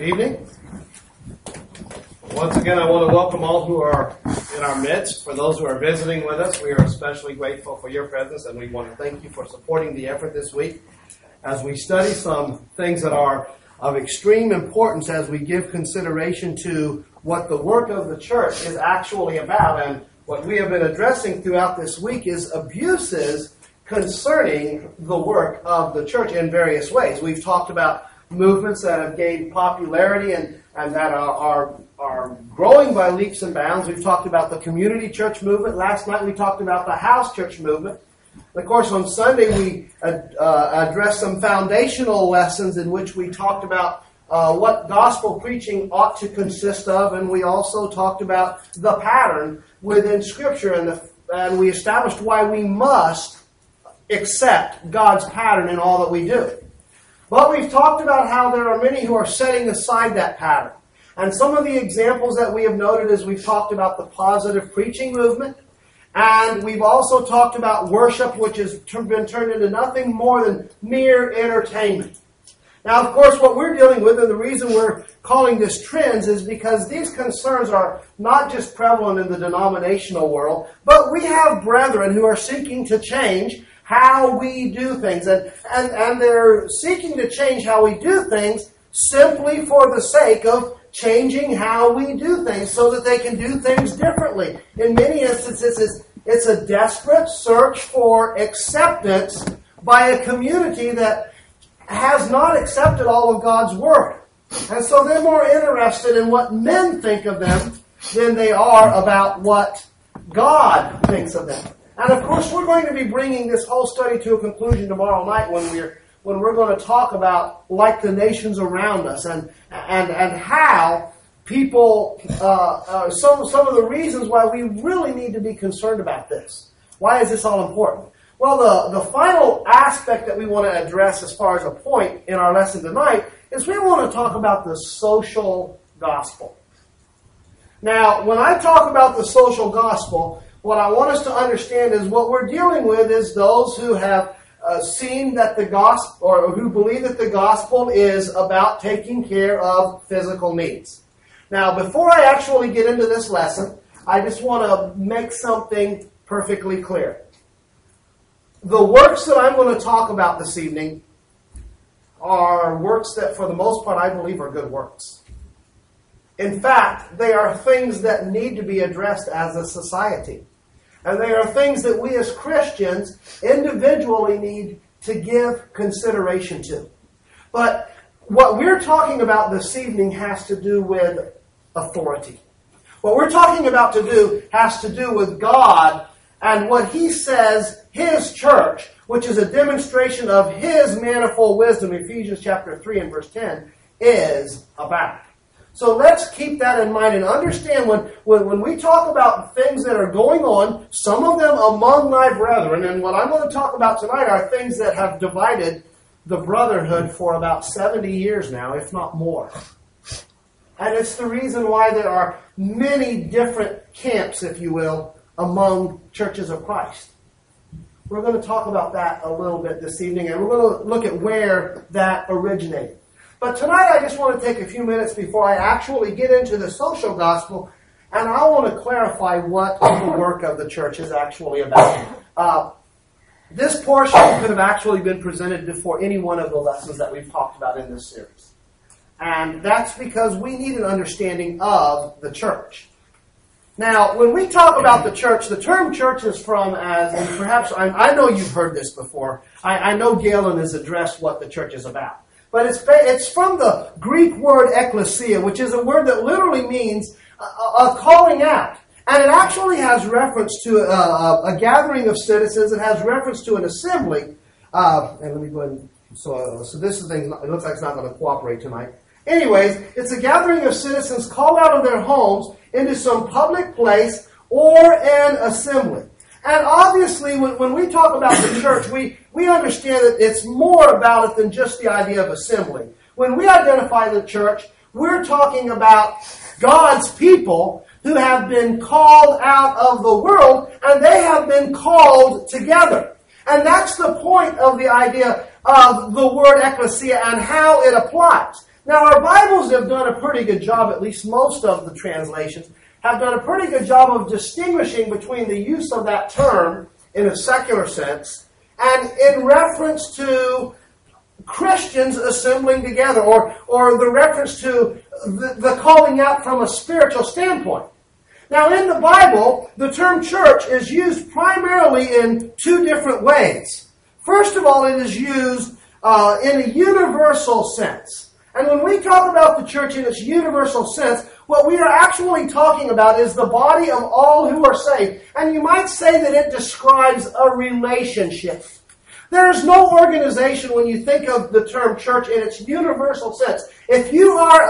evening. Once again, I want to welcome all who are in our midst. For those who are visiting with us, we are especially grateful for your presence, and we want to thank you for supporting the effort this week as we study some things that are of extreme importance as we give consideration to what the work of the church is actually about. And what we have been addressing throughout this week is abuses concerning the work of the church in various ways. We've talked about movements that have gained popularity and that are growing by leaps and bounds. We've talked about the community church movement. Last night we talked about the house church movement. And of course, on Sunday we addressed some foundational lessons in which we talked about what gospel preaching ought to consist of, and we also talked about the pattern within Scripture, and we established why we must accept God's pattern in all that we do. But we've talked about how there are many who are setting aside that pattern. And some of the examples that we have noted is we've talked about the positive preaching movement, and we've also talked about worship, which has been turned into nothing more than mere entertainment. Now, of course, what we're dealing with, and the reason we're calling this trends, is because these concerns are not just prevalent in the denominational world, but we have brethren who are seeking to change how we do things. And they're seeking to change how we do things simply for the sake of changing how we do things so that they can do things differently. In many instances, it's a desperate search for acceptance by a community that has not accepted all of God's Word. And so they're more interested in what men think of them than they are about what God thinks of them. And of course, we're going to be bringing this whole study to a conclusion tomorrow night when we're going to talk about like the nations around us and how people, some of the reasons why we really need to be concerned about this. Why is this all important? Well, the final aspect that we want to address as far as a point in our lesson tonight is we want to talk about the social gospel. Now, when I talk about the social gospel, what I want us to understand is what we're dealing with is those who have seen that the gospel, or who believe that the gospel is about taking care of physical needs. Now, before I actually get into this lesson, I just want to make something perfectly clear. The works that I'm going to talk about this evening are works that, for the most part, I believe are good works. In fact, they are things that need to be addressed as a society. And they are things that we as Christians individually need to give consideration to. But what we're talking about this evening has to do with authority. What we're talking about to do has to do with God and what He says His church, which is a demonstration of His manifold wisdom, Ephesians chapter 3 and verse 10, is about. So let's keep that in mind and understand when we talk about things that are going on, some of them among thy brethren, and what I'm going to talk about tonight are things that have divided the brotherhood for about 70 years now, if not more. And it's the reason why there are many different camps, if you will, among churches of Christ. We're going to talk about that a little bit this evening, and we're going to look at where that originated. But tonight I just want to take a few minutes before I actually get into the social gospel, and I want to clarify what the work of the church is actually about. This portion could have actually been presented before any one of the lessons that we've talked about in this series. And that's because we need an understanding of the church. Now, when we talk about the church, the term church is from, and perhaps I know you've heard this before. I know Galen has addressed what the church is about. But it's from the Greek word ekklesia, which is a word that literally means a calling out. And it actually has reference to a gathering of citizens. It has reference to an assembly. And let me go ahead and... So this is thing. It looks like it's not going to cooperate tonight. Anyways, it's a gathering of citizens called out of their homes into some public place or an assembly. And obviously, when we talk about the church, we understand that it's more about it than just the idea of assembly. When we identify the church, we're talking about God's people who have been called out of the world, and they have been called together. And that's the point of the idea of the word ecclesia and how it applies. Now, our Bibles have done a pretty good job, at least most of the translations, have done a pretty good job of distinguishing between the use of that term in a secular sense and in reference to Christians assembling together, or the reference to the calling out from a spiritual standpoint. Now, in the Bible, the term church is used primarily in two different ways. First of all, it is used in a universal sense. And when we talk about the church in its universal sense, what we are actually talking about is the body of all who are saved. And you might say that it describes a relationship. There is no organization when you think of the term church in its universal sense. If you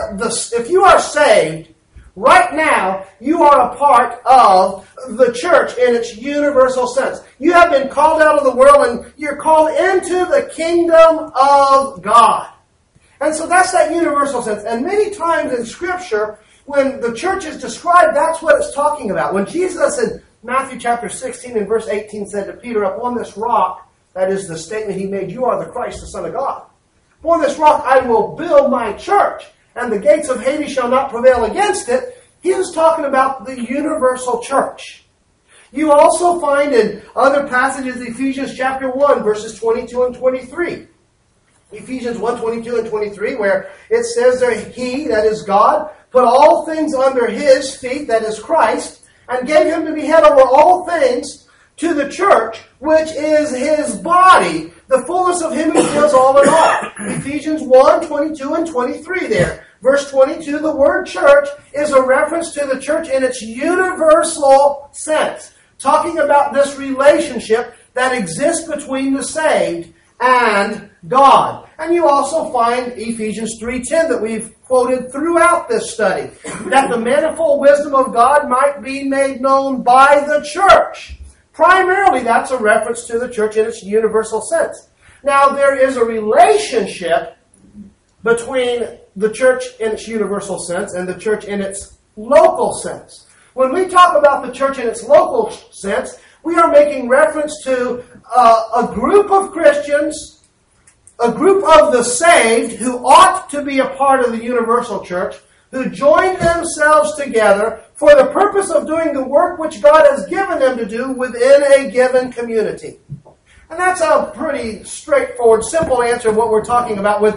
are saved, right now, you are a part of the church in its universal sense. You have been called out of the world and you're called into the kingdom of God. And so that's that universal sense. And many times in Scripture, when the church is described, that's what it's talking about. When Jesus in Matthew chapter 16 and verse 18 said to Peter, "Upon this rock," that is the statement he made, "you are the Christ, the Son of God. Upon this rock I will build my church, and the gates of Hades shall not prevail against it." He was talking about the universal church. You also find in other passages, Ephesians chapter 1, verses 22 and 23. Ephesians 1, 22 and 23, where it says there, "He," that is God, "put all things under His feet," that is Christ, "and gave Him to be head over all things to the church, which is His body, the fullness of Him who fills all in all." Ephesians 1, 22 and 23 there. Verse 22, the word church is a reference to the church in its universal sense, talking about this relationship that exists between the saved and God. And you also find Ephesians 3:10 that we've quoted throughout this study, that the manifold wisdom of God might be made known by the church. Primarily, that's a reference to the church in its universal sense. Now, there is a relationship between the church in its universal sense and the church in its local sense. When we talk about the church in its local sense, we are making reference to a group of Christians, a group of the saved who ought to be a part of the universal church, who join themselves together for the purpose of doing the work which God has given them to do within a given community. And that's a pretty straightforward, simple answer of what we're talking about with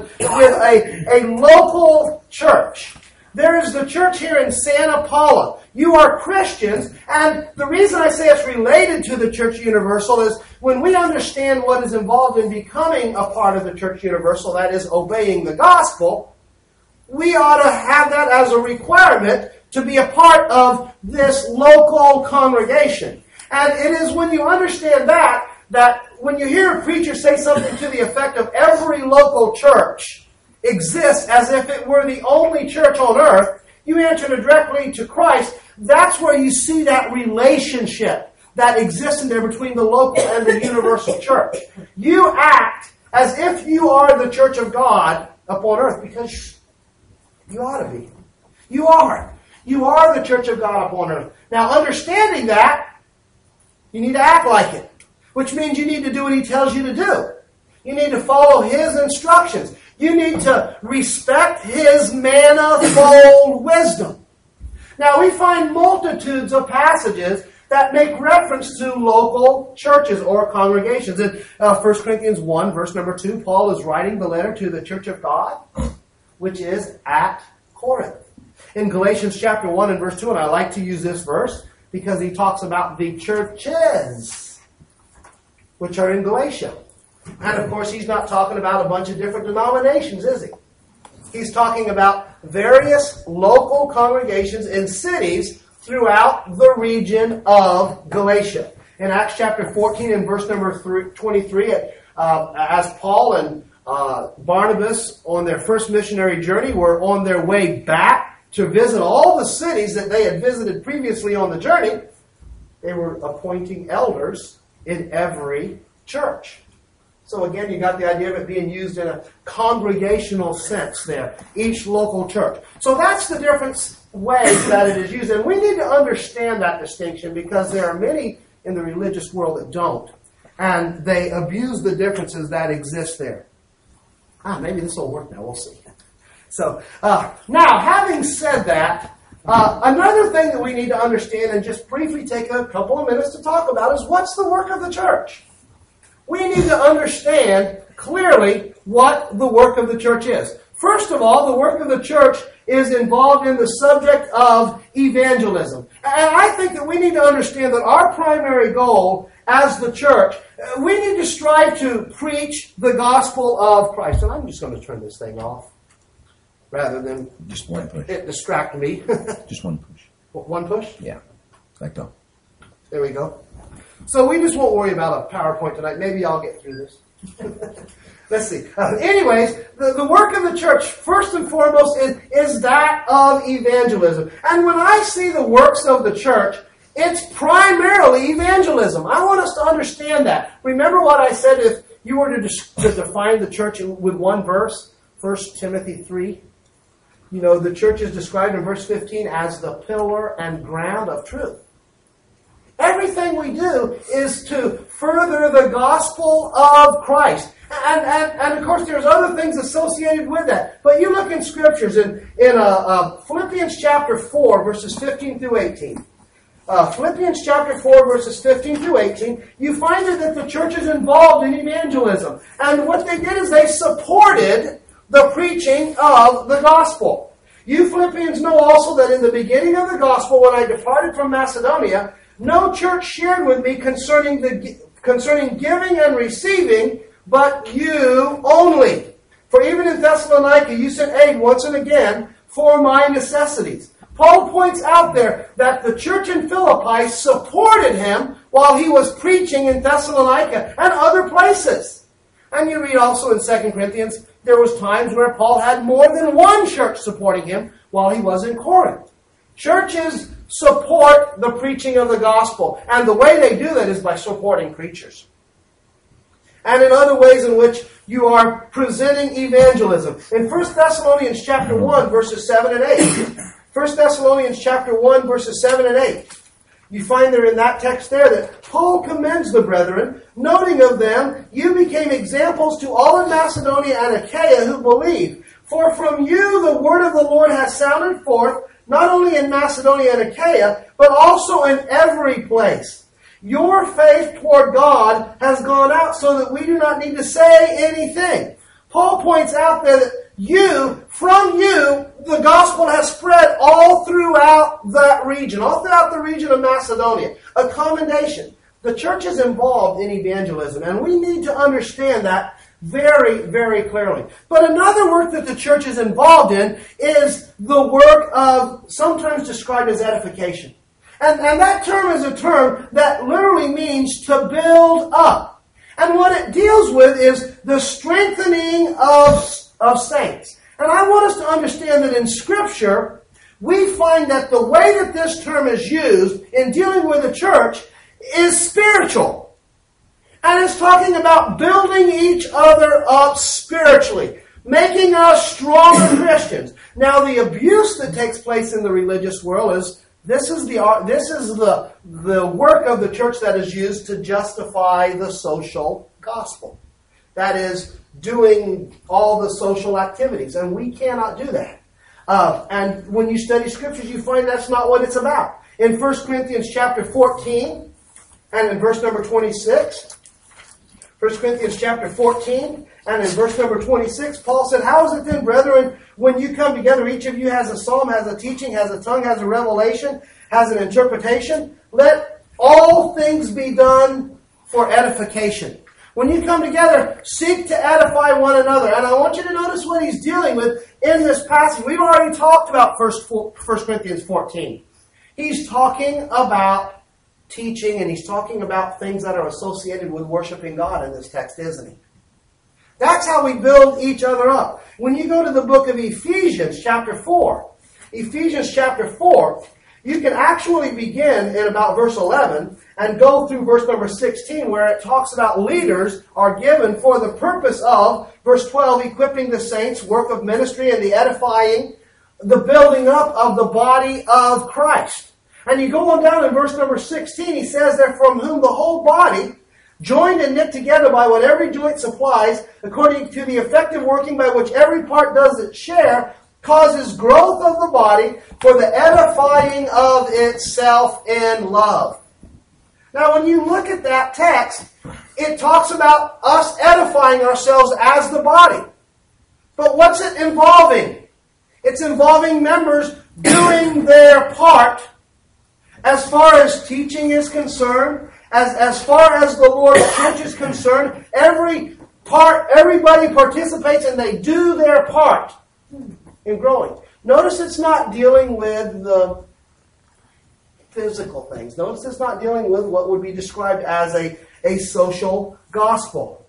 a local church. There is the church here in Santa Paula. You are Christians, and the reason I say it's related to the Church Universal is when we understand what is involved in becoming a part of the Church Universal, that is obeying the gospel, we ought to have that as a requirement to be a part of this local congregation. And it is when you understand that when you hear a preacher say something to the effect of every local church exists as if it were the only church on earth, you answer directly to Christ, that's where you see that relationship that exists in there between the local and the universal church. You act as if you are the church of God upon earth because you ought to be. You are. You are the church of God upon earth. Now, understanding that, you need to act like it, which means you need to do what He tells you to do. You need to follow His instructions. You need to respect His manifold wisdom. Now, we find multitudes of passages that make reference to local churches or congregations. In 1 Corinthians 1, verse number 2, Paul is writing the letter to the church of God, which is at Corinth. In Galatians chapter 1 and verse 2, and I like to use this verse because he talks about the churches which are in Galatia. And of course, he's not talking about a bunch of different denominations, is he? He's talking about various local congregations in cities throughout the region of Galatia. In Acts chapter 14 and verse number 23, as Paul and Barnabas on their first missionary journey were on their way back to visit all the cities that they had visited previously on the journey, they were appointing elders in every church. So again, you got the idea of it being used in a congregational sense there, each local church. So that's the different ways that it is used. And we need to understand that distinction because there are many in the religious world that don't. And they abuse the differences that exist there. Maybe this will work now. We'll see. So, now, having said that, another thing that we need to understand and just briefly take a couple of minutes to talk about is what's the work of the church? We need to understand clearly what the work of the church is. First of all, the work of the church is involved in the subject of evangelism. And I think that we need to understand that our primary goal as the church, we need to strive to preach the gospel of Christ. And I'm just going to turn this thing off rather than just one push. It distract me. Just one push. One push? Yeah, like that. There we go. So we just won't worry about a PowerPoint tonight. Maybe I'll get through this. Let's see. Anyways, the work of the church, first and foremost, is that of evangelism. And when I see the works of the church, it's primarily evangelism. I want us to understand that. Remember what I said if you were to define the church with one verse, 1 Timothy 3? You know, the church is described in verse 15 as the pillar and ground of truth. Everything we do is to further the gospel of Christ. And of course, there's other things associated with that. But you look in scriptures in Philippians chapter 4, verses 15 through 18. Philippians chapter 4, verses 15 through 18, you find that the church is involved in evangelism. And what they did is they supported the preaching of the gospel. You Philippians know also that in the beginning of the gospel, when I departed from Macedonia, no church shared with me concerning giving and receiving, but you only. For even in Thessalonica you sent aid once and again for my necessities. Paul points out there that the church in Philippi supported him while he was preaching in Thessalonica and other places. And you read also in 2 Corinthians, there was times where Paul had more than one church supporting him while he was in Corinth. Churches support the preaching of the gospel. And the way they do that is by supporting preachers. And in other ways in which you are presenting evangelism. In 1 Thessalonians chapter 1, verses 7 and 8. 1 Thessalonians chapter 1, verses 7 and 8. You find there in that text there that Paul commends the brethren, noting of them, you became examples to all in Macedonia and Achaia who believed. For from you the word of the Lord has sounded forth, not only in Macedonia and Achaia, but also in every place. Your faith toward God has gone out so that we do not need to say anything. Paul points out that from you, the gospel has spread all throughout that region, all throughout the region of Macedonia. A commendation. The church is involved in evangelism, and we need to understand that very, very clearly. But another work that the church is involved in is the work of, sometimes described as edification. And that term is a term that literally means to build up. And what it deals with is the strengthening of saints. And I want us to understand that in Scripture, we find that the way that this term is used in dealing with the church is spiritual. And it's talking about building each other up spiritually, making us stronger Christians. Now, the abuse that takes place in the religious world is this is the work of the church that is used to justify the social gospel. That is, doing all the social activities. And we cannot do that. And when you study scriptures, you find that's not what it's about. In 1 Corinthians chapter 14 and in verse number 26, 1 Corinthians chapter 14 and in verse number 26, Paul said, how is it then, brethren, when you come together, each of you has a psalm, has a teaching, has a tongue, has a revelation, has an interpretation? Let all things be done for edification. When you come together, seek to edify one another. And I want you to notice what he's dealing with in this passage. We've already talked about 1 Corinthians 14. He's talking about teaching, and he's talking about things that are associated with worshiping God in this text, isn't he? That's how we build each other up. When you go to the book of Ephesians chapter 4, Ephesians chapter 4, you can actually begin in about verse 11 and go through verse number 16 where it talks about leaders are given for the purpose of, verse 12, equipping the saints, work of ministry and the edifying, the building up of the body of Christ. And you go on down in verse number 16, he says that from whom the whole body, joined and knit together by what every joint supplies, according to the effective working by which every part does its share, causes growth of the body for the edifying of itself in love. Now, when you look at that text, it talks about us edifying ourselves as the body. But what's it involving? It's involving members doing their part as far as teaching is concerned, as far as the Lord's church is concerned. Everybody participates and they do their part in growing. Notice it's not dealing with the physical things. Notice it's not dealing with what would be described as a social gospel.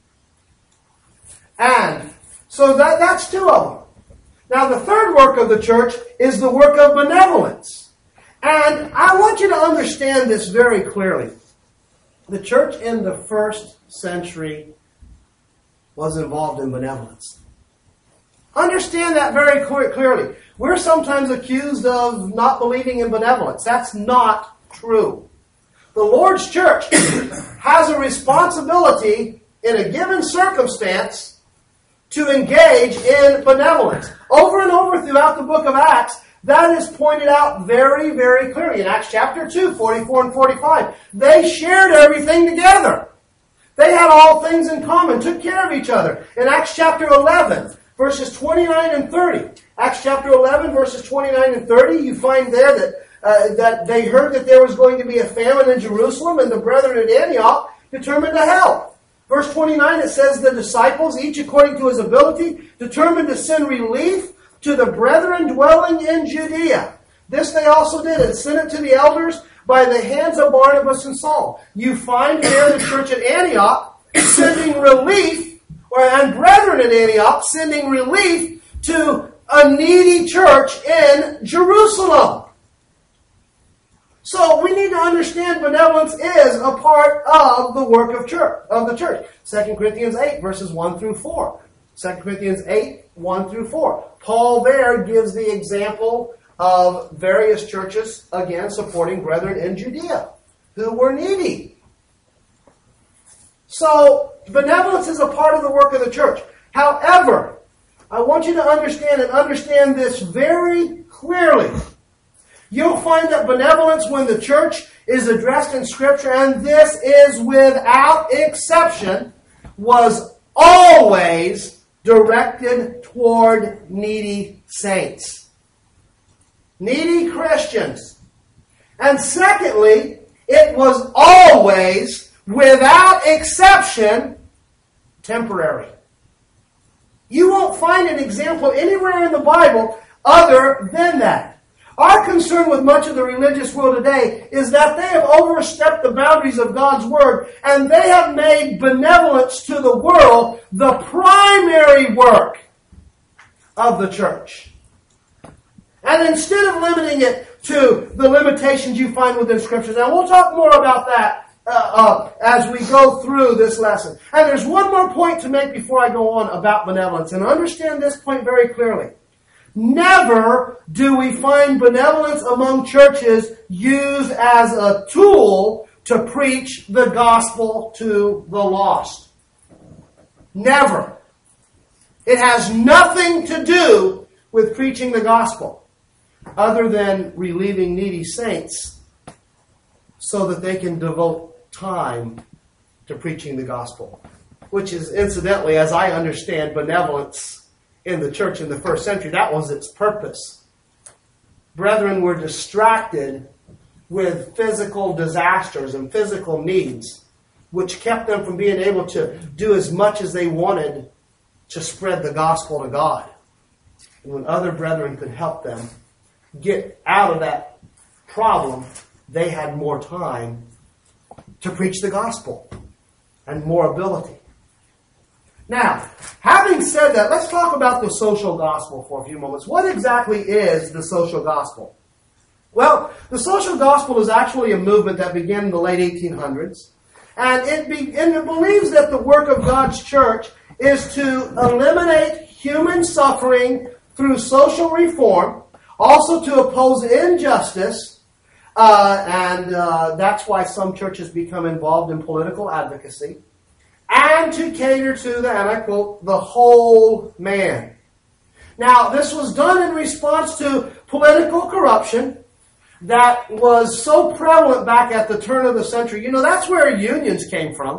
And so that's two of them. Now the third work of the church is the work of benevolence. And I want you to understand this very clearly. The church in the first century was involved in benevolence. Understand that very clearly. We're sometimes accused of not believing in benevolence. That's not true. The Lord's church has a responsibility in a given circumstance to engage in benevolence. Over and over throughout the book of Acts, that is pointed out very, very clearly. In Acts chapter 2, 44 and 45, they shared everything together. They had all things in common, took care of each other. In Acts chapter 11, verses 29 and 30, Acts chapter 11, verses 29 and 30, you find there that they heard that there was going to be a famine in Jerusalem, and the brethren at Antioch determined to help. Verse 29, it says, the disciples, each according to his ability, determined to send relief to the brethren dwelling in Judea. This they also did, and sent it to the elders by the hands of Barnabas and Saul. You find here the church at Antioch sending relief, and brethren at Antioch sending relief to a needy church in Jerusalem. So we need to understand benevolence is a part of the work of the church. 2 Corinthians 8, verses 1 through 4. 2 Corinthians 8, 1 through 4. Paul there gives the example of various churches, again, supporting brethren in Judea who were needy. So, benevolence is a part of the work of the church. However, I want you to understand this very clearly. You'll find that benevolence, when the church is addressed in Scripture, and this is without exception, was always directed toward needy saints. Needy Christians. And secondly, it was always, without exception, temporary. You won't find an example anywhere in the Bible other than that. Our concern with much of the religious world today is that they have overstepped the boundaries of God's Word, and they have made benevolence to the world the primary work of the church. And instead of limiting it to the limitations you find within Scriptures, and we'll talk more about that as we go through this lesson. And there's one more point to make before I go on about benevolence, and understand this point very clearly. Never do we find benevolence among churches used as a tool to preach the gospel to the lost. Never. It has nothing to do with preaching the gospel, other than relieving needy saints so that they can devote time to preaching the gospel, which is, incidentally, as I understand benevolence in the church in the first century, that was its purpose. Brethren were distracted with physical disasters and physical needs, which kept them from being able to do as much as they wanted to spread the gospel to God. And when other brethren could help them get out of that problem, they had more time to preach the gospel and more ability. Now, having said that, let's talk about the social gospel for a few moments. What exactly is the social gospel? Well, the social gospel is actually a movement that began in the late 1800s. And it believes that the work of God's church is to eliminate human suffering through social reform, also to oppose injustice, And that's why some churches become involved in political advocacy. And to cater to the, and I quote, the whole man. Now, this was done in response to political corruption that was so prevalent back at the turn of the century. You know, that's where unions came from,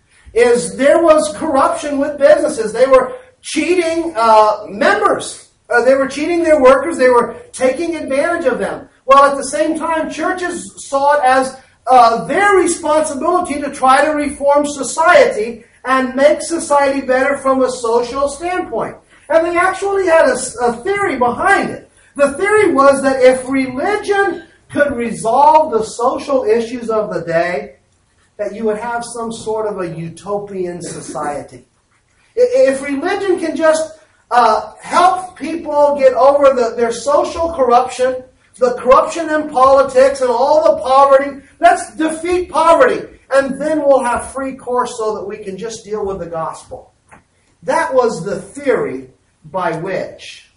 is there was corruption with businesses. They were cheating members. They were cheating their workers. They were taking advantage of them. Well, at the same time, churches saw it as their responsibility to try to reform society and make society better from a social standpoint. And they actually had a theory behind it. The theory was that if religion could resolve the social issues of the day, that you would have some sort of a utopian society. If religion can just help people get over their social corruption, the corruption in politics and all the poverty, let's defeat poverty. And then we'll have free course so that we can just deal with the gospel. That was the theory by which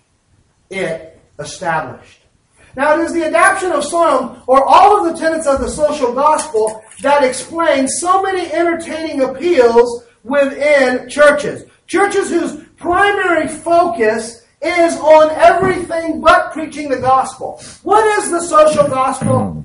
it established. Now, it is the adoption of some or all of the tenets of the social gospel that explains so many entertaining appeals within churches. Churches whose primary focus is on everything but preaching the gospel. What is the social gospel?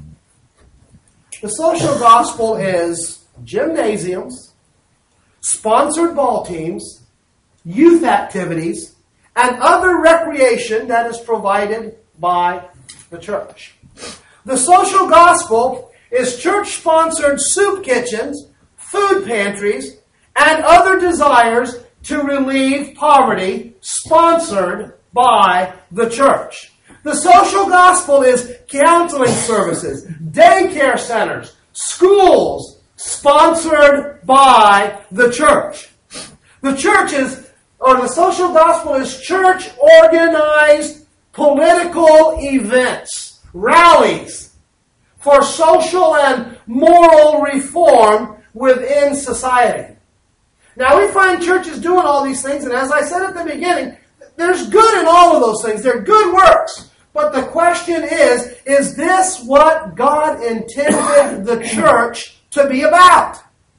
The social gospel is gymnasiums, sponsored ball teams, youth activities, and other recreation that is provided by the church. The social gospel is church-sponsored soup kitchens, food pantries, and other desires to relieve poverty sponsored by the church. The social gospel is counseling services, daycare centers, schools sponsored by the church. The social gospel is church-organized political events, rallies for social and moral reform within society. Now, we find churches doing all these things, and as I said at the beginning, there's good in all of those things. They're good works. But the question is this what God intended the church to be about?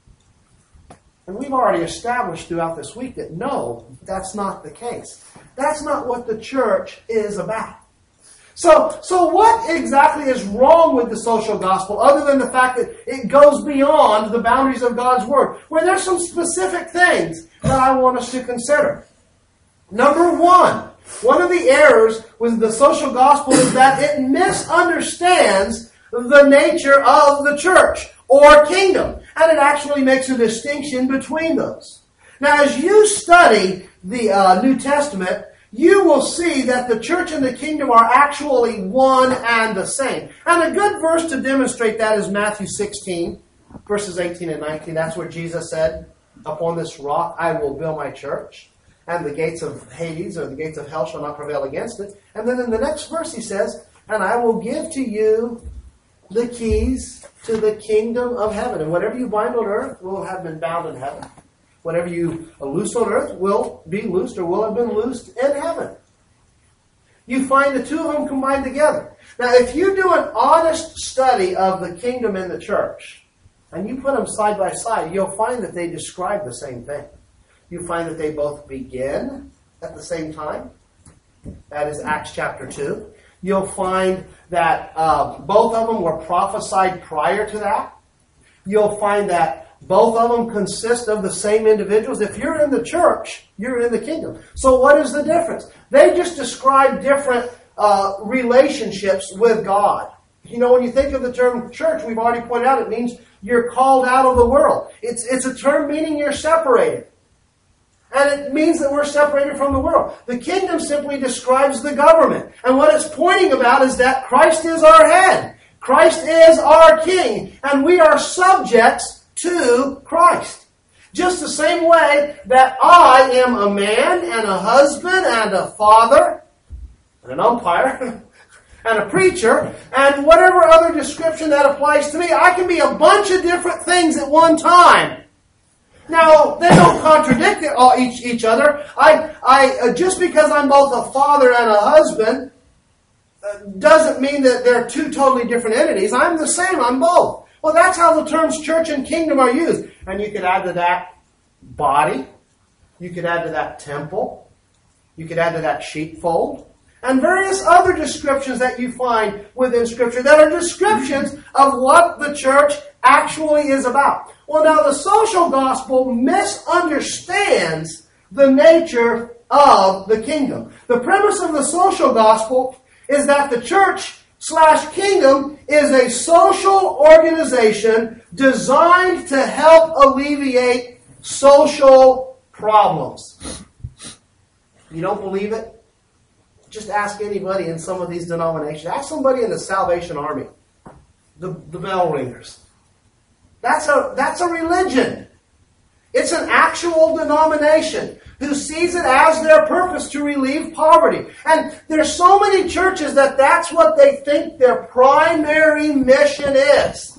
And we've already established throughout this week that no, that's not the case. That's not what the church is about. So what exactly is wrong with the social gospel other than the fact that it goes beyond the boundaries of God's Word? Well, there's some specific things that I want us to consider. Number one of the errors with the social gospel is that it misunderstands the nature of the church or kingdom. And it actually makes a distinction between those. Now, as you study the New Testament, you will see that the church and the kingdom are actually one and the same. And a good verse to demonstrate that is Matthew 16, verses 18 and 19. That's where Jesus said, "Upon this rock I will build my church, and the gates of Hades or the gates of hell shall not prevail against it." And then in the next verse he says, "And I will give to you the keys to the kingdom of heaven. And whatever you bind on earth will have been bound in heaven. Whatever you loose on earth will be loosed or will have been loosed in heaven." You find the two of them combined together. Now, if you do an honest study of the kingdom and the church, and you put them side by side, you'll find that they describe the same thing. You find that they both begin at the same time. That is Acts chapter 2. You'll find that both of them were prophesied prior to that. You'll find that both of them consist of the same individuals. If you're in the church, you're in the kingdom. So what is the difference? They just describe different relationships with God. You know, when you think of the term church, we've already pointed out it means you're called out of the world. It's a term meaning you're separated. And it means that we're separated from the world. The kingdom simply describes the government. And what it's pointing about is that Christ is our head. Christ is our king. And we are subjects to Christ. Just the same way that I am a man and a husband and a father and an umpire and a preacher and whatever other description that applies to me. I can be a bunch of different things at one time. Now, they don't contradict each other. I just because I'm both a father and a husband doesn't mean that they're two totally different entities. I'm the same. I'm both. Well, that's how the terms church and kingdom are used. And you could add to that body. You could add to that temple. You could add to that sheepfold. And various other descriptions that you find within Scripture that are descriptions of what the church actually is about. Well, now the social gospel misunderstands the nature of the kingdom. The premise of the social gospel is that the church/kingdom is a social organization designed to help alleviate social problems. You don't believe it? Just ask anybody in some of these denominations. Ask somebody in the Salvation Army, the bell ringers. That's a religion. It's an actual denomination who sees it as their purpose to relieve poverty. And there's so many churches that's what they think their primary mission is.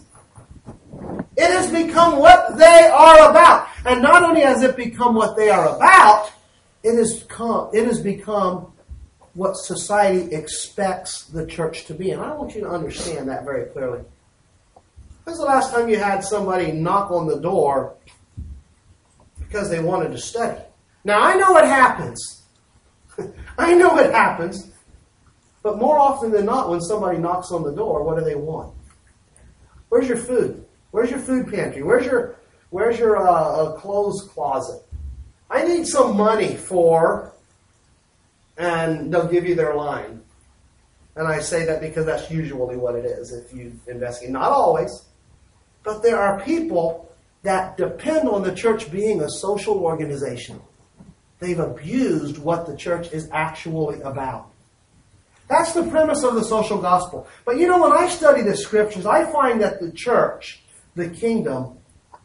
It has become what they are about. And not only has it become what they are about, it has become what society expects the church to be. And I want you to understand that very clearly. When's the last time you had somebody knock on the door because they wanted to study? Now, I know it happens. I know it happens. But more often than not, when somebody knocks on the door, what do they want? Where's your food? Where's your food pantry? Where's your clothes closet? I need some money for... And they'll give you their line. And I say that because that's usually what it is if you investigate. Not always. But there are people that depend on the church being a social organization. They've abused what the church is actually about. That's the premise of the social gospel. But you know, when I study the Scriptures, I find that the church, the kingdom,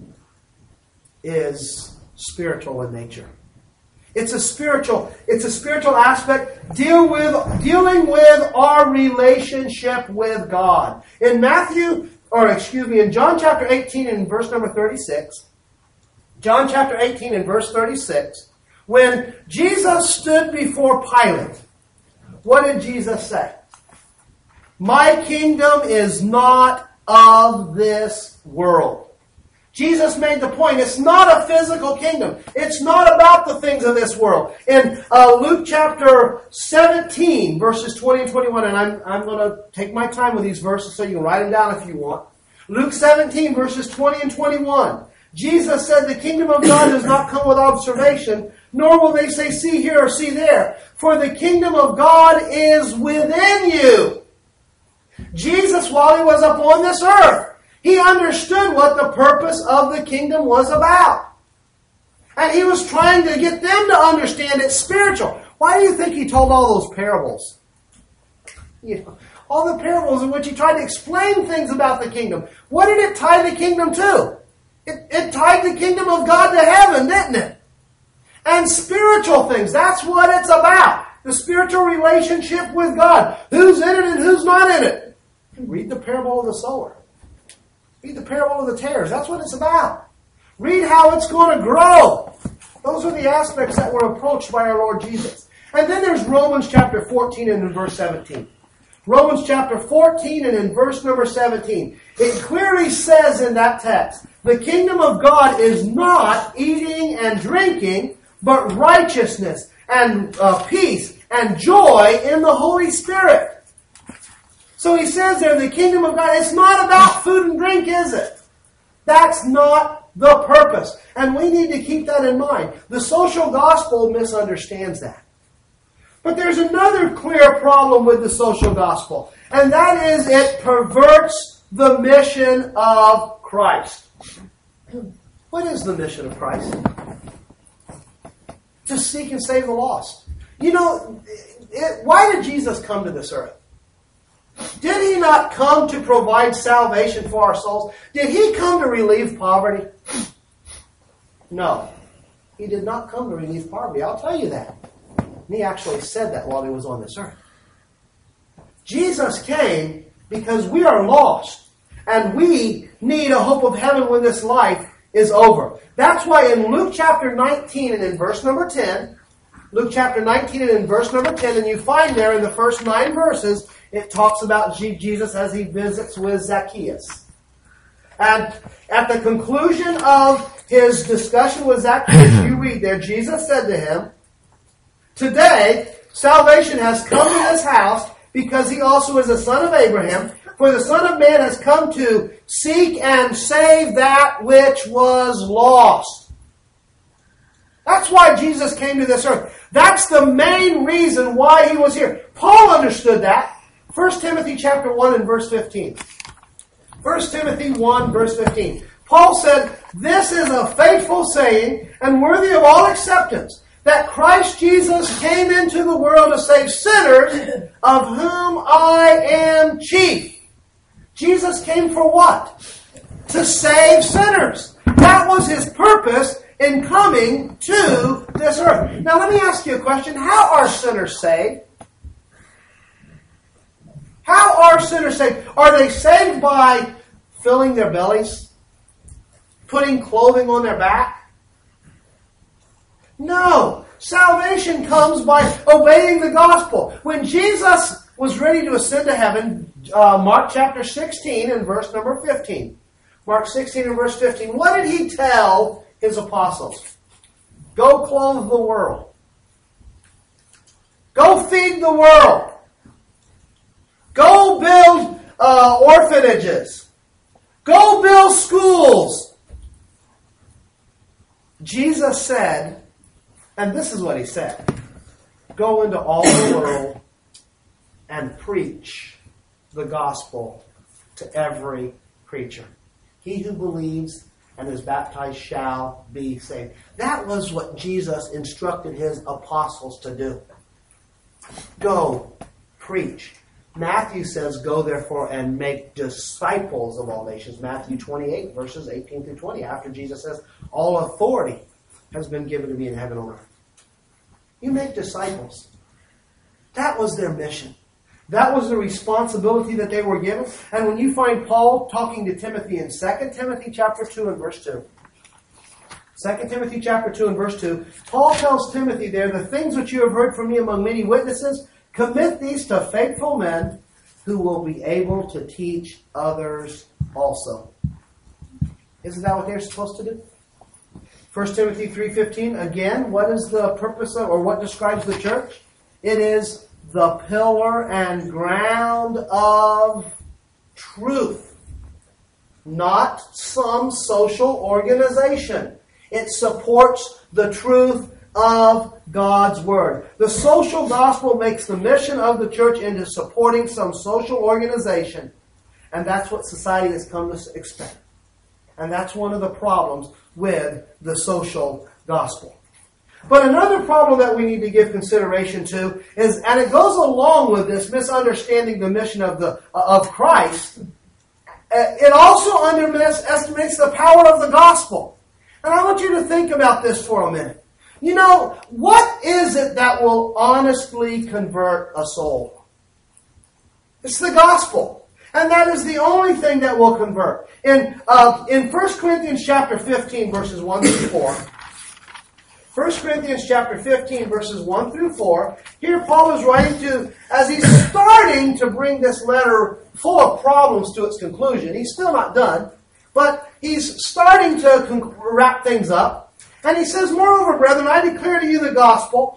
is spiritual in nature. It's a spiritual aspect dealing with our relationship with God. In John chapter 18 and verse number 36, John chapter 18 and verse 36, when Jesus stood before Pilate, what did Jesus say? My kingdom is not of this world. Jesus made the point, it's not a physical kingdom. It's not about the things of this world. In Luke chapter 17, verses 20 and 21, and I'm going to take my time with these verses so you can write them down if you want. Luke 17, verses 20 and 21. Jesus said, the kingdom of God does not come with observation, nor will they say, see here or see there. For the kingdom of God is within you. Jesus, while he was upon this earth, he understood what the purpose of the kingdom was about. And he was trying to get them to understand it's spiritual. Why do you think he told all those parables? All the parables in which he tried to explain things about the kingdom. What did it tie the kingdom to? It tied the kingdom of God to heaven, didn't it? And spiritual things, that's what it's about. The spiritual relationship with God. Who's in it and who's not in it? Read the parable of the sower. Read the parable of the tares. That's what it's about. Read how it's going to grow. Those are the aspects that were approached by our Lord Jesus. And then there's Romans chapter 14 and in verse 17. Romans chapter 14 and in verse number 17. It clearly says in that text, the kingdom of God is not eating and drinking, but righteousness and peace and joy in the Holy Spirit. So he says there, the kingdom of God, it's not about food and drink, is it? That's not the purpose. And we need to keep that in mind. The social gospel misunderstands that. But there's another clear problem with the social gospel. And that is it perverts the mission of Christ. What is the mission of Christ? To seek and save the lost. You know, why did Jesus come to this earth? Did he not come to provide salvation for our souls? Did he come to relieve poverty? No. He did not come to relieve poverty. I'll tell you that. And he actually said that while he was on this earth. Jesus came because we are lost. And we need a hope of heaven when this life is over. That's why in Luke chapter 19 and in verse number 10, Luke chapter 19 and in verse number 10, and you find there in the first 9 verses, it talks about Jesus as he visits with Zacchaeus. And at the conclusion of his discussion with Zacchaeus, you read there, Jesus said to him, "Today, salvation has come to this house because he also is a son of Abraham. For the Son of Man has come to seek and save that which was lost." That's why Jesus came to this earth. That's the main reason why he was here. Paul understood that. 1 Timothy chapter 1 and verse 15. 1 Timothy 1 verse 15. Paul said, "This is a faithful saying and worthy of all acceptance, that Christ Jesus came into the world to save sinners, of whom I am chief." Jesus came for what? To save sinners. That was his purpose in coming to this earth. Now let me ask you a question. How are sinners saved? How are sinners saved? Are they saved by filling their bellies? Putting clothing on their back? No. Salvation comes by obeying the gospel. When Jesus was ready to ascend to heaven, Mark chapter 16 and verse number 15. Mark 16 and verse 15. What did he tell his apostles? Go clothe the world. Go feed the world. Go build orphanages. Go build schools. Jesus said, and this is what he said, "Go into all the world and preach the gospel to every creature. He who believes and is baptized shall be saved." That was what Jesus instructed his apostles to do. Go, preach. Matthew says, "Go therefore and make disciples of all nations." Matthew 28, verses 18 through 20, after Jesus says, "All authority has been given to me in heaven and earth." You make disciples. That was their mission. That was the responsibility that they were given. And when you find Paul talking to Timothy in 2 Timothy chapter 2 and verse 2, 2 Timothy chapter 2 and verse 2, Paul tells Timothy there, "The things which you have heard from me among many witnesses, commit these to faithful men who will be able to teach others also." Isn't that what they're supposed to do? 1 Timothy 3:15, again, what is the purpose of, or what describes the church? It is the pillar and ground of truth, not some social organization. It supports the truth of God's Word. The social gospel makes the mission of the church into supporting some social organization, and that's what society has come to expect. And that's one of the problems with the social gospel. But another problem that we need to give consideration to is, and it goes along with this misunderstanding the mission of Christ, it also underestimates the power of the gospel. And I want you to think about this for a minute. You know, what is it that will honestly convert a soul? It's the gospel. And that is the only thing that will convert. In 1 Corinthians chapter 15, verses 1 through 4, 1 Corinthians chapter 15, verses 1 through 4, here Paul is writing to, as he's starting to bring this letter full of problems to its conclusion. He's still not done, but he's starting to wrap things up. And he says, "Moreover, brethren, I declare to you the gospel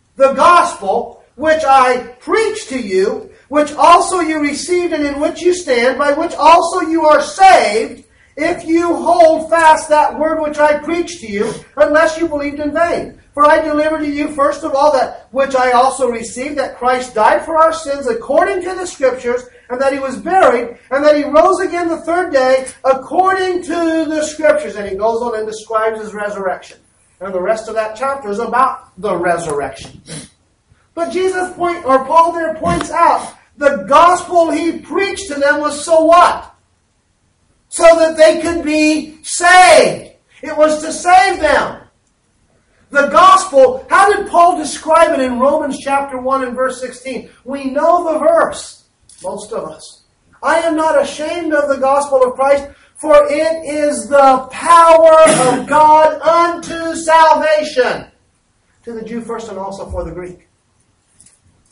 which I preach to you, which also you received and in which you stand, by which also you are saved, if you hold fast that word which I preached to you, unless you believed in vain. For I delivered to you first of all that which I also received, that Christ died for our sins according to the Scriptures, and that he was buried, and that he rose again the third day according to the Scriptures." And he goes on and describes his resurrection. And the rest of that chapter is about the resurrection. But Paul there points out the gospel he preached to them was so what? So that they could be saved. It was to save them. The gospel, how did Paul describe it in Romans chapter 1 and verse 16? We know the verse, most of us. "I am not ashamed of the gospel of Christ, for it is the power of God unto salvation." To the Jew first and also for the Greek.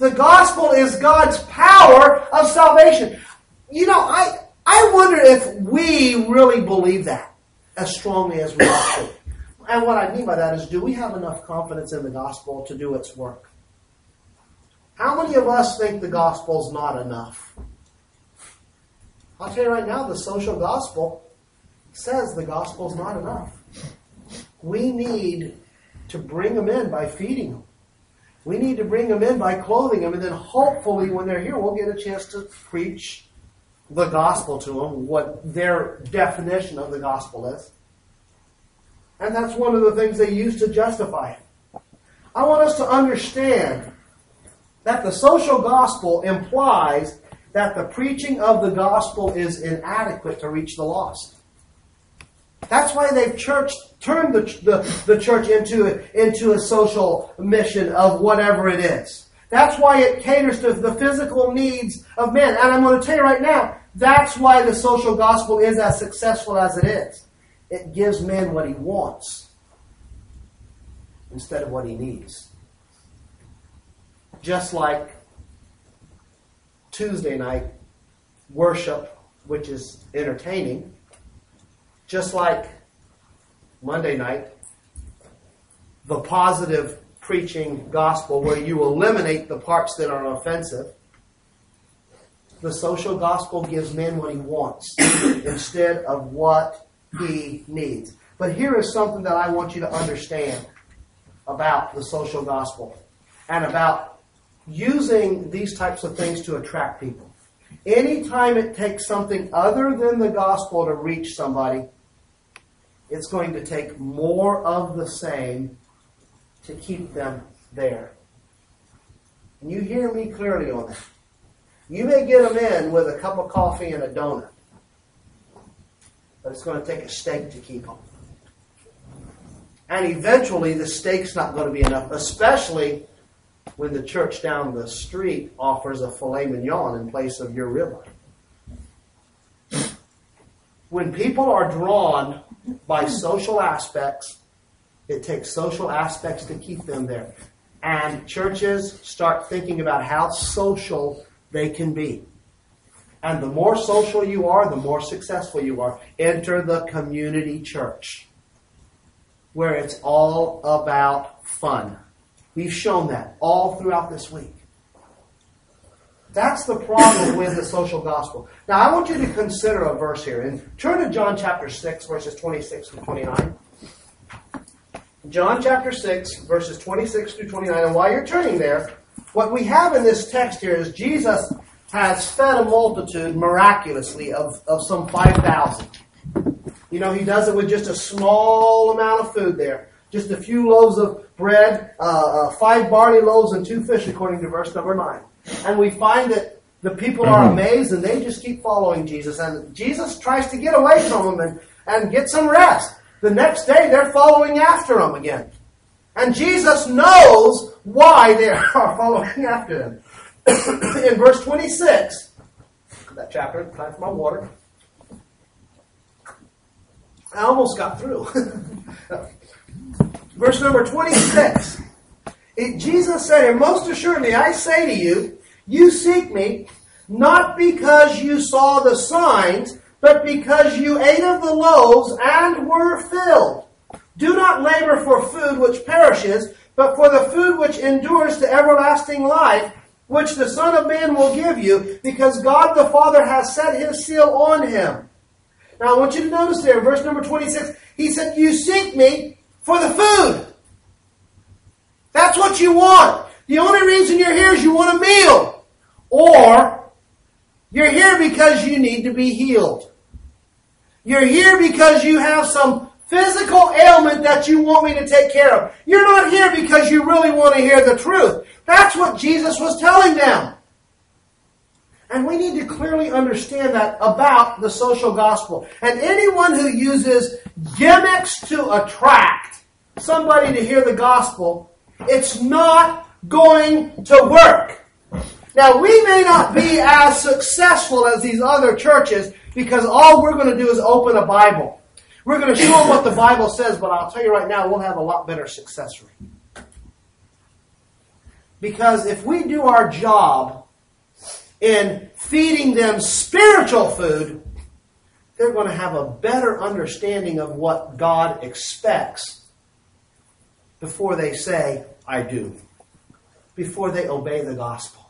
The gospel is God's power of salvation. You know, I wonder if we really believe that as strongly as we ought to. And what I mean by that is, do we have enough confidence in the gospel to do its work? How many of us think the gospel's not enough? I'll tell you right now, the social gospel says the gospel's not enough. We need to bring them in by feeding them. We need to bring them in by clothing them, and then hopefully when they're here, we'll get a chance to preach the gospel to them, what their definition of the gospel is. And that's one of the things they use to justify it. I want us to understand that the social gospel implies that the preaching of the gospel is inadequate to reach the lost. That's why they've turned the church into a social mission of whatever it is. That's why it caters to the physical needs of men. And I'm going to tell you right now, that's why the social gospel is as successful as it is. It gives man what he wants instead of what he needs. Just like Tuesday night worship, which is entertaining. Just like Monday night, the positive preaching gospel where you eliminate the parts that are offensive. The social gospel gives man what he wants instead of what he needs. But here is something that I want you to understand about the social gospel and about using these types of things to attract people. Anytime it takes something other than the gospel to reach somebody, it's going to take more of the same to keep them there. And you hear me clearly on that. You may get them in with a cup of coffee and a donut, but it's going to take a steak to keep them. And eventually the steak's not going to be enough, especially when the church down the street offers a filet mignon in place of your ribeye. When people are drawn by social aspects, it takes social aspects to keep them there. And churches start thinking about how social they can be. And the more social you are, the more successful you are. Enter the community church, where it's all about fun. We've shown that all throughout this week. That's the problem with the social gospel. Now, I want you to consider a verse here. And turn to John chapter 6, verses 26 to 29. John chapter 6, verses 26 through 29. And while you're turning there, what we have in this text here is Jesus has fed a multitude miraculously of some 5,000. You know, he does it with just a small amount of food there. Just a few loaves of bread, 5 barley loaves and 2 fish, according to verse number 9. And we find that the people are amazed and they just keep following Jesus. And Jesus tries to get away from them and get some rest. The next day, they're following after him again. And Jesus knows why they are following after him. In verse 26, that chapter, time for my water. I almost got through. Verse number 26. Jesus said here, "Most assuredly I say to you, you seek me, not because you saw the signs, but because you ate of the loaves and were filled. Do not labor for food which perishes, but for the food which endures to everlasting life, which the Son of Man will give you, because God the Father has set his seal on him." Now I want you to notice there, verse number 26, he said, you seek me for the food. That's what you want. The only reason you're here is you want a meal. Or you're here because you need to be healed. You're here because you have some physical ailment that you want me to take care of. You're not here because you really want to hear the truth. That's what Jesus was telling them. And we need to clearly understand that about the social gospel. And anyone who uses gimmicks to attract somebody to hear the gospel, it's not going to work. Now, we may not be as successful as these other churches because all we're going to do is open a Bible. We're going to show them what the Bible says, but I'll tell you right now, we'll have a lot better success rate. Because if we do our job in feeding them spiritual food, they're going to have a better understanding of what God expects before they say, I do. Before they obey the gospel.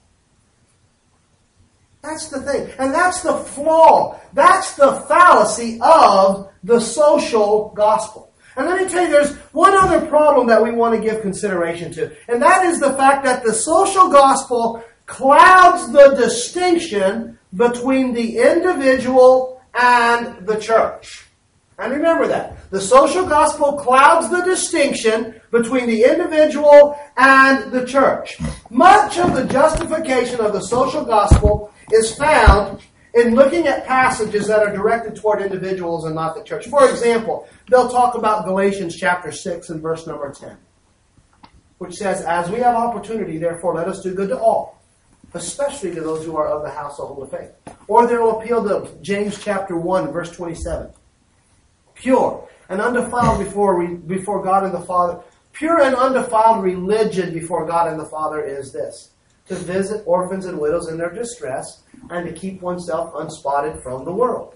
That's the thing. And that's the flaw. That's the fallacy of the social gospel. And let me tell you, there's one other problem that we want to give consideration to. And that is the fact that the social gospel clouds the distinction between the individual and the church. And remember that. The social gospel clouds the distinction between the individual and the church. Much of the justification of the social gospel is found in looking at passages that are directed toward individuals and not the church. For example, they'll talk about Galatians chapter 6 and verse number 10, which says, as we have opportunity, therefore let us do good to all, especially to those who are of the household of faith. Or they'll appeal to James chapter 1, verse 27. Pure and undefiled before God and the Father. Pure and undefiled religion before God and the Father is this: to visit orphans and widows in their distress and to keep oneself unspotted from the world.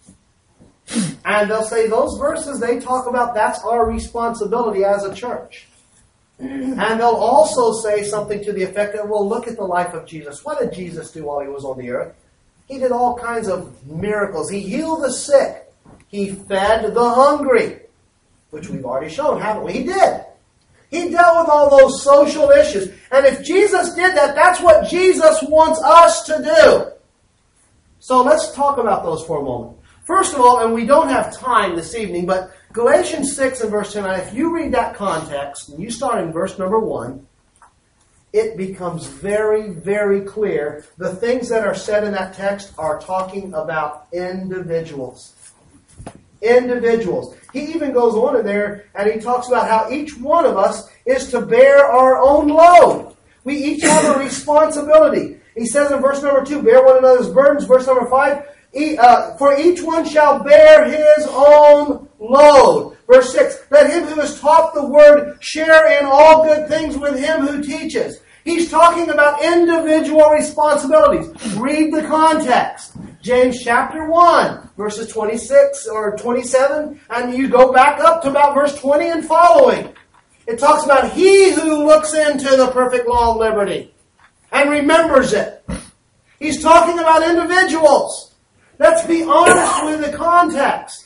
And they'll say those verses they talk about, that's our responsibility as a church. And they'll also say something to the effect that, well, look at the life of Jesus. What did Jesus do while he was on the earth? He did all kinds of miracles. He healed the sick. He fed the hungry, which we've already shown, haven't we? He did. He dealt with all those social issues. And if Jesus did that, that's what Jesus wants us to do. So let's talk about those for a moment. First of all, and we don't have time this evening, but Galatians 6 and verse 10, if you read that context, and you start in verse number 1, it becomes very, very clear. The things that are said in that text are talking about individuals. Individuals. He even goes on in there and he talks about how each one of us is to bear our own load. We each have a responsibility. He says in verse number 2, bear one another's burdens. Verse number 5, for each one shall bear his own load. Verse 6, let him who is taught the word share in all good things with him who teaches. He's talking about individual responsibilities. Read the context. James chapter 1, verses 26 or 27, and you go back up to about verse 20 and following. It talks about he who looks into the perfect law of liberty and remembers it. He's talking about individuals. Let's be honest with the context.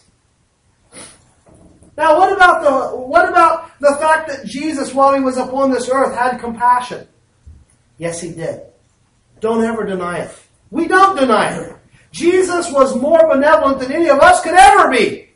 Now, what about the fact that Jesus, while he was upon this earth, had compassion? Yes, he did. Don't ever deny it. We don't deny it. Jesus was more benevolent than any of us could ever be.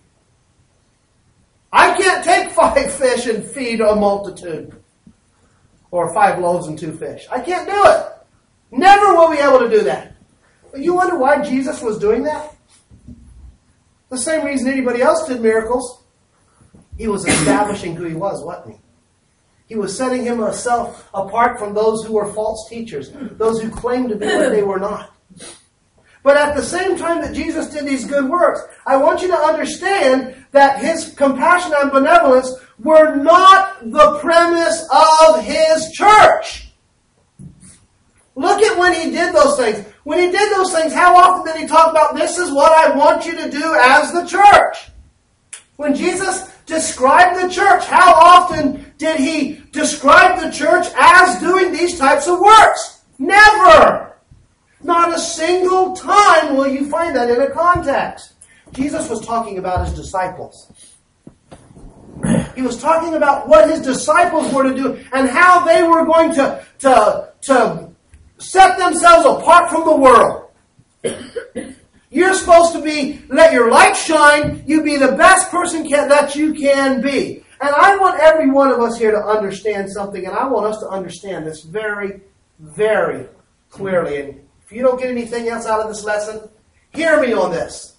I can't take 5 fish and feed a multitude. Or 5 loaves and 2 fish. I can't do it. Never will be able to do that. But you wonder why Jesus was doing that? The same reason anybody else did miracles. He was establishing who he was, wasn't he? He was setting himself apart from those who were false teachers. Those who claimed to be what they were not. But at the same time that Jesus did these good works, I want you to understand that his compassion and benevolence were not the premise of his church. Look at when he did those things. When he did those things, how often did he talk about, this is what I want you to do as the church? When Jesus described the church, how often did he describe the church as doing these types of works? Never! Not a single time will you find that in a context. Jesus was talking about his disciples. He was talking about what his disciples were to do and how they were going to set themselves apart from the world. You're supposed to be, let your light shine, you be the best person that you can be. And I want every one of us here to understand something, and I want us to understand this very, very clearly. And if you don't get anything else out of this lesson, hear me on this.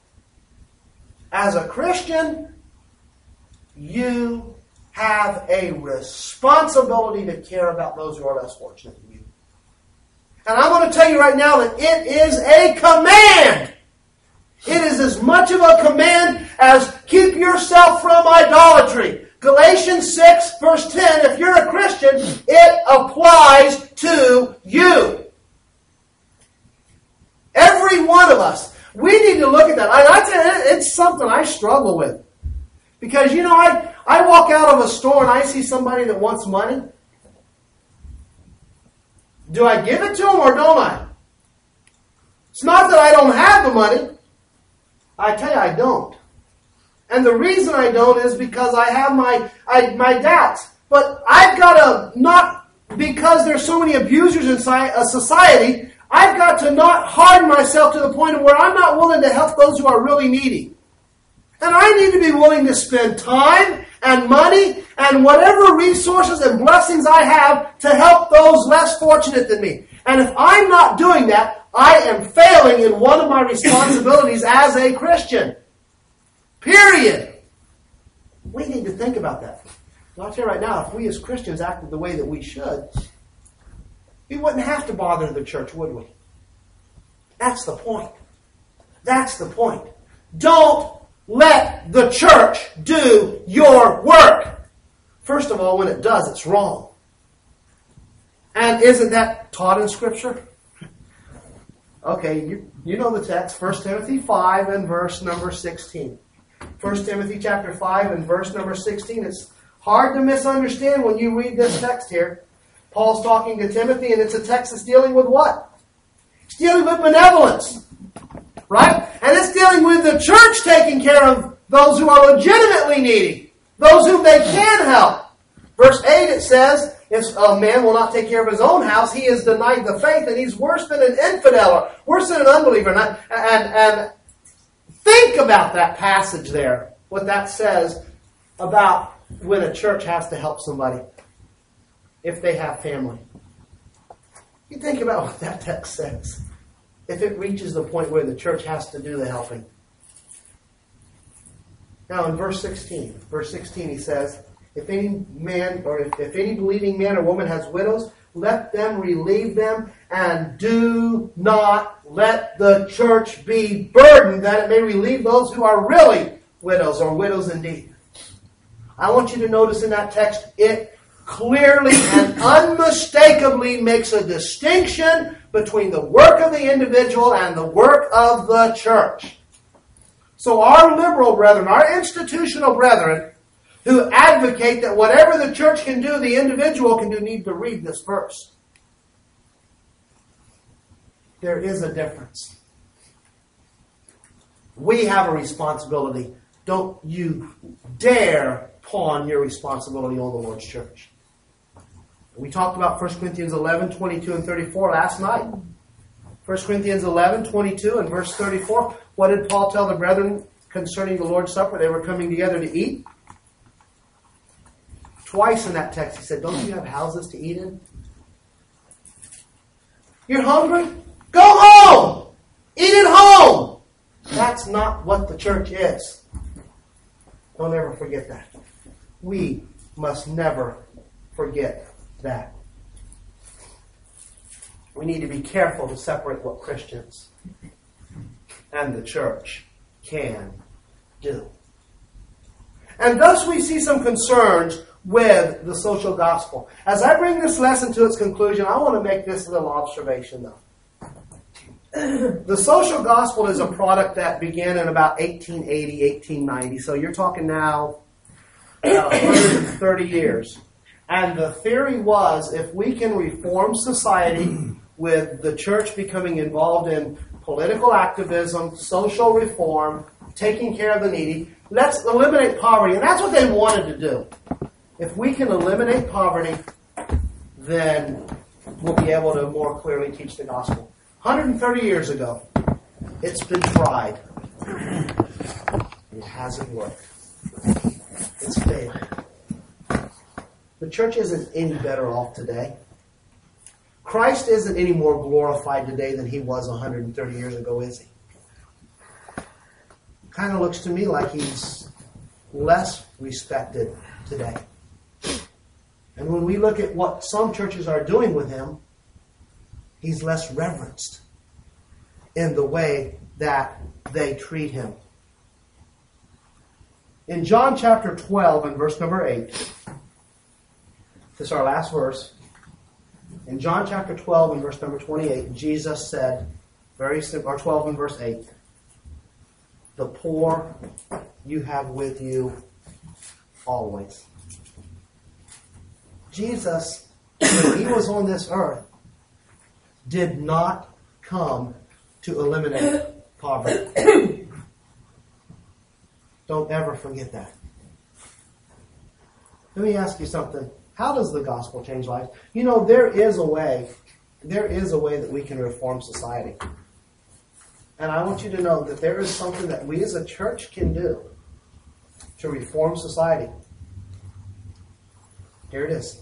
As a Christian, you have a responsibility to care about those who are less fortunate than you. And I want to tell you right now that it is a command. It is as much of a command as keep yourself from idolatry. Galatians 6, verse 10, if you're a Christian, it applies to you. Every one of us. We need to look at that. I tell you, it's something I struggle with. Because, I walk out of a store and I see somebody that wants money. Do I give it to them or don't I? It's not that I don't have the money. I tell you, I don't. And the reason I don't is because I have my doubts. But I've got to not, because there's so many abusers in society, I've got to not harden myself to the point of where I'm not willing to help those who are really needy. And I need to be willing to spend time and money and whatever resources and blessings I have to help those less fortunate than me. And if I'm not doing that, I am failing in one of my responsibilities as a Christian. Period. We need to think about that. I'll tell you right now, if we as Christians acted the way that we should, we wouldn't have to bother the church, would we? That's the point. That's the point. Don't let the church do your work. First of all, when it does, it's wrong. And isn't that taught in Scripture? Okay, you know the text, 1 Timothy 5 and verse number 16. 1 Timothy chapter 5 and verse number 16. It's hard to misunderstand when you read this text here. Paul's talking to Timothy, and it's a text that's dealing with what? It's dealing with benevolence. Right? And it's dealing with the church taking care of those who are legitimately needy. Those whom they can help. Verse 8 it says, if a man will not take care of his own house, he has denied the faith, and he's worse than an infidel, or worse than an unbeliever. And think about that passage there, what that says about when a church has to help somebody, if they have family. You think about what that text says. If it reaches the point where the church has to do the helping. Now in verse 16 he says, if any man or if any believing man or woman has widows, let them relieve them, and do not let the church be burdened, that it may relieve those who are really widows or widows indeed. I want you to notice in that text, it clearly and unmistakably makes a distinction between the work of the individual and the work of the church. So our liberal brethren, our institutional brethren, who advocate that whatever the church can do, the individual can do, need to read this verse. There is a difference. We have a responsibility. Don't you dare pawn your responsibility on the Lord's church. We talked about 1 Corinthians 11, 22, and 34 last night. 1 Corinthians 11, 22, and verse 34. What did Paul tell the brethren concerning the Lord's Supper? They were coming together to eat. Twice in that text he said, don't you have houses to eat in? You're hungry? Go home! Eat at home! That's not what the church is. Don't ever forget that. We must never forget that. We need to be careful to separate what Christians and the church can do. And thus we see some concerns with the social gospel. As I bring this lesson to its conclusion, I want to make this little observation though. The social gospel is a product that began in about 1880, 1890. So you're talking now 130 years. And the theory was, if we can reform society with the church becoming involved in political activism, social reform, taking care of the needy, let's eliminate poverty. And that's what they wanted to do. If we can eliminate poverty, then we'll be able to more clearly teach the gospel. 130 years ago, it's been tried. It hasn't worked. It's failed. The church isn't any better off today. Christ isn't any more glorified today than he was 130 years ago, is he? Kind of looks to me like he's less respected today. And when we look at what some churches are doing with him, he's less reverenced in the way that they treat him. In John chapter 12 and verse number 8, this is our last verse. In John chapter 12 and verse number 28, Jesus said, very simple, or 12 and verse 8, the poor you have with you always. Jesus, when he was on this earth, did not come to eliminate poverty. Don't ever forget that. Let me ask you something. How does the gospel change lives? You know, there is a way that we can reform society. And I want you to know that there is something that we as a church can do to reform society. Here it is.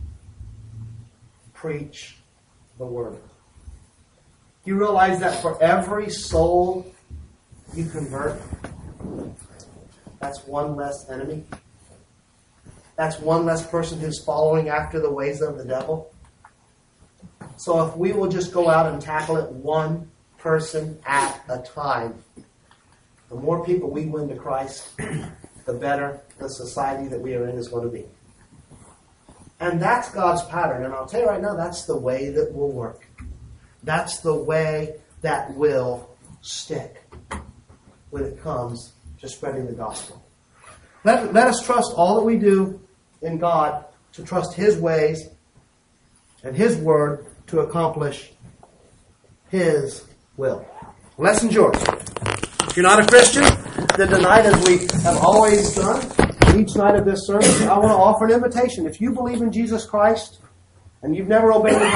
Preach the word. You realize that for every soul you convert, that's one less enemy. That's one less person who's following after the ways of the devil. So if we will just go out and tackle it one person at a time, the more people we win to Christ, the better the society that we are in is going to be. And that's God's pattern. And I'll tell you right now, that's the way that will work. That's the way that will stick when it comes to spreading the gospel. Let us trust all that we do in God to trust His ways and His word to accomplish His will. Lesson's yours. If you're not a Christian, then tonight, as we have always done, each night of this service, I want to offer an invitation. If you believe in Jesus Christ and you've never obeyed